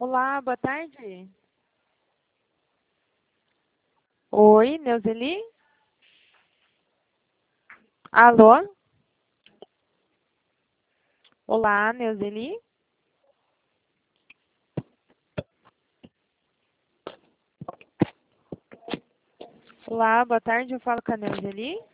Olá, boa tarde. Oi, Neuzeli? Alô? Olá, Neuzeli? Olá, boa tarde, eu falo com a Neuzeli.